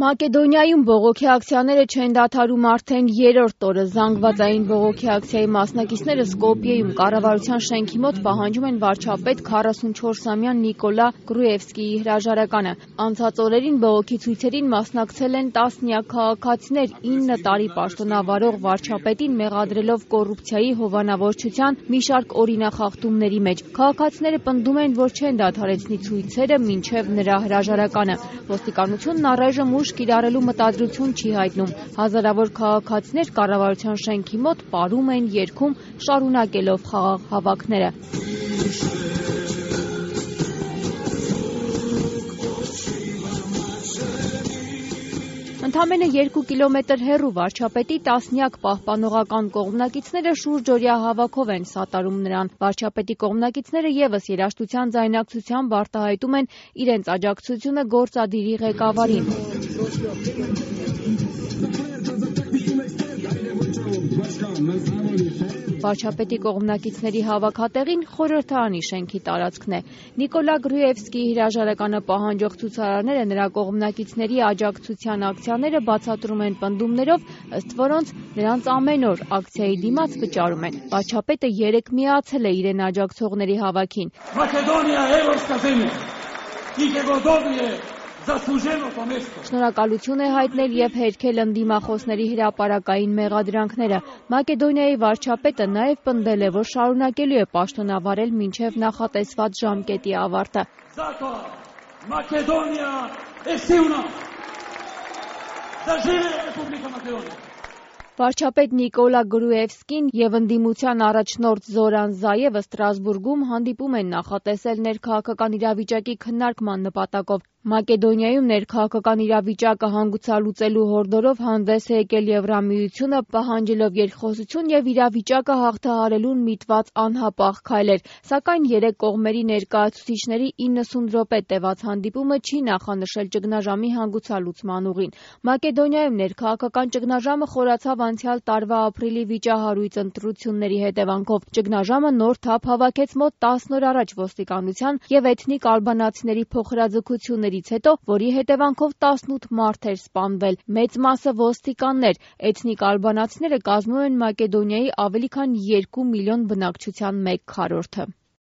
Մակեդոնիայում բողոքի ակցիաները չեն դադարում արդեն երրորդ օրը։ Զանգվածային բողոքի ակցիայի մասնակիցները Սկոպիեում կառավարության շենքի մոտ պահանջում են վարչապետ 44-ամյա Նիկոլա Գրուևսկիի հրաժարականը։ Անցած օրերին բողոքի ցույցերին մասնակցել են տասնյակ քաղաքացիներ 9 տարի պաշտոնավարող վարչապետին մեղադրելով կոռուպցիայի, հովանավորչության մի շարք օրինախախտումների մեջ։ Քաղաքացիները պնդում են, որ չեն դադարեցնի ցույցերը մինչև նրա հրաժարականը։ Ոստիկանությունն առայժմ ուժ կիրառելու մտադրություն չի հայտնում։ Հազարավոր քաղաքացիներ կառավարության շենքի մոտ պարում են, երգում, շարունակելով խաղաղ հավաքները։ Ընդամենը 2 կիլոմետր հեռու վարչապետի տասնյակ պահպանողական կողմնակիցները շուրջօրյա հավաքով են սատարում նրան։ Վարչապետի կողմնակիցները ևս երաժշտության ձայնակցությամբ արտահայտում են իրենց աջակցությունը գործադիրի ղեկավարին։ Վարչապետի կողմնակիցների հավաքատեղին խորհրդարանի շենքի տարածքն է։ Նիկոլա Գրուևսկիի հրաժարականը պահանջող ցուցարարները նրա կողմնակիցների աջակցության ակցիաները բացատրում են պնդումներով, ըստ որոնց նրանց ամեն օր ակցիայի դիմաց վճարում են։ Վարչապետը երեկ միացել է իրեն աջակցողների հավաքին։ Շնորհակալություն է հայտնել և հերքել ընդդիմախոսների հրապարակային մեղադրանքները։ Մակեդոնիայի վարչապետը նաև պնդել է, որ շարունակելու է պաշտոնավարել մինչև նախատեսված ժամկետի ավարտը։ Վարչապետ Նիկոլա Գրուևսկին և ընդդիմության առաջնորդ Զորան Զայևը Ստրասբուրգում հանդիպում են նախատեսել ներքաղաքական իրավիճակի քննարկման նպատակով։ Մակեդոնիայում ներքաղաքական իրավիճակը հանգուցալուծելու հորդորով հանդես է եկել Եվրամիությունը, պահանջելով երկխոսություն և իրավիճակը հաղթահարելուն միտված անհապաղ քայլեր։ Սակայն երեք կողմերի ներկայացուցիչների 90 րոպե տևած հանդիպումը չի նախանշել ճգնաժամի հանգուցալուծման ուղին։ Մակեդոնիայում ներքաղաքական ճգնաժամը խորացավ անցյալ տարվա ապրիլի վիճահարույց ընտրությունների հետևանքով։ Ճգնաժամը նոր թափ հավաքեց մոտ 10 օր առաջ ոստիկանության և էթնիկ ալբանացիների փոխհրաձգությունների հետո, որի հետևանքով 18 մարդ էր սպանվել, մեծ մասը ոստիկաններ։ Էթնիկ ալբանացիները կազմում են Մակեդոնիայի ավելի քան 2 միլիոն բնակչության 1/4-ը։